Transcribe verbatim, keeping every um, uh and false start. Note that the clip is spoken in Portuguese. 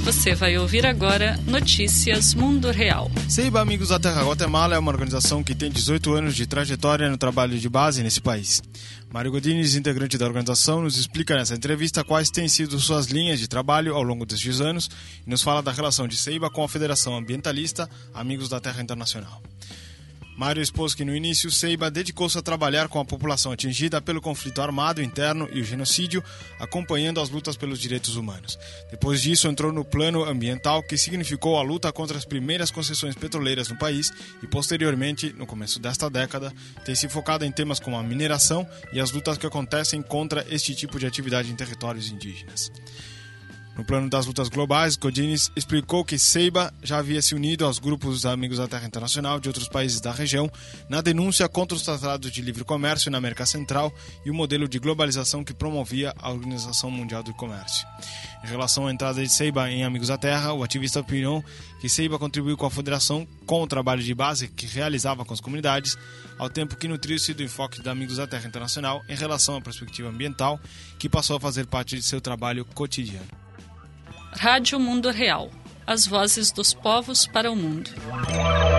Você vai ouvir agora Notícias Mundo Real. Ceiba Amigos da Terra Guatemala é uma organização que tem dezoito anos de trajetória no trabalho de base nesse país. Mário Godinez, integrante da organização, nos explica nessa entrevista quais têm sido suas linhas de trabalho ao longo destes anos e nos fala da relação de Ceiba com a Federação Ambientalista Amigos da Terra Internacional. Mário expôs que no início Ceiba dedicou-se a trabalhar com a população atingida pelo conflito armado interno e o genocídio, acompanhando as lutas pelos direitos humanos. Depois disso entrou no plano ambiental, que significou a luta contra as primeiras concessões petroleiras no país e posteriormente, no começo desta década, tem se focado em temas como a mineração e as lutas que acontecem contra este tipo de atividade em territórios indígenas. No plano das lutas globais, Godinez explicou que Ceiba já havia se unido aos grupos Amigos da Terra Internacional de outros países da região na denúncia contra os tratados de livre comércio na América Central e o modelo de globalização que promovia a Organização Mundial do Comércio. Em relação à entrada de Ceiba em Amigos da Terra, o ativista opiniou que Ceiba contribuiu com a federação com o trabalho de base que realizava com as comunidades, ao tempo que nutriu-se do enfoque da Amigos da Terra Internacional em relação à perspectiva ambiental, que passou a fazer parte de seu trabalho cotidiano. Rádio Mundo Real. As vozes dos povos para o mundo.